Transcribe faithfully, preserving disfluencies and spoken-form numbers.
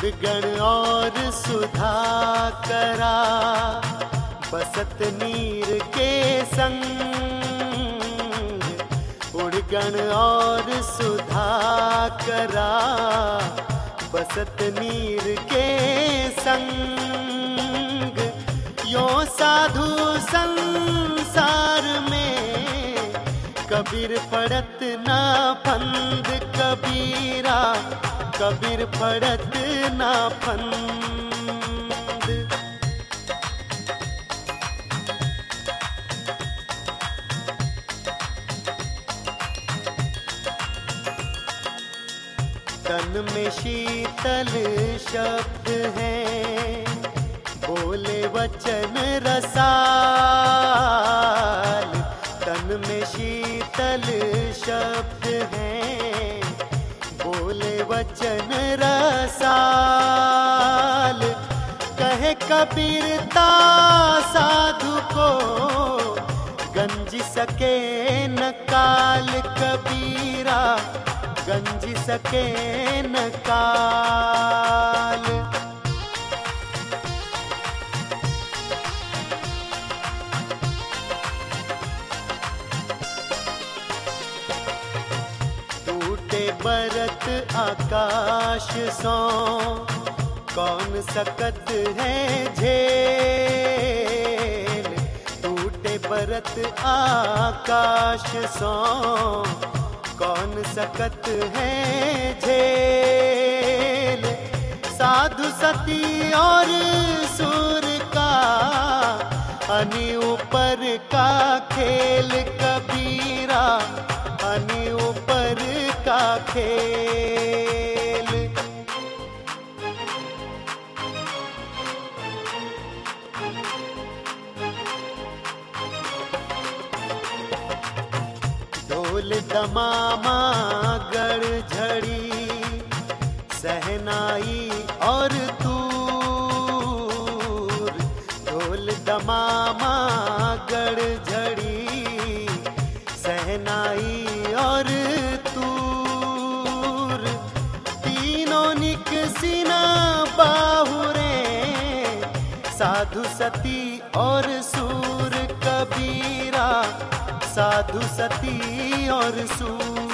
उड़गण और सुधा करा, बसत नीर के संग। उड़गण और सुधा करा, बसत नीर के संग। यो साधु संसार में कबीर पड़त ना फंद कबीरा, कबीर पड़त ना फंद। तन में शीतल शब्द है, बोले वचन रसाल। तन में शीतल शब्द है, बोले वचन रसाल। कहे कबीरता साधु को, गंज सके न काल कबीरा, गंज सके न काल। टूटे बरत आकाश सो, कौन सकत है झेल। टूटे बरत आकाश सो, कौन सकत है झेल। साधु सती और सूर का, अनि ऊपर का खेल कबीरा, अनि ऊपर का खेल। ढोल दमामा गड़ झड़ी, सहनाई और तूर। ढोल दमामा गड़ झड़ी, सहनाई और तूर। तीनों निकसिना बाहुरे, साधु सती और सूर कबीरा, साधु सती और सूर।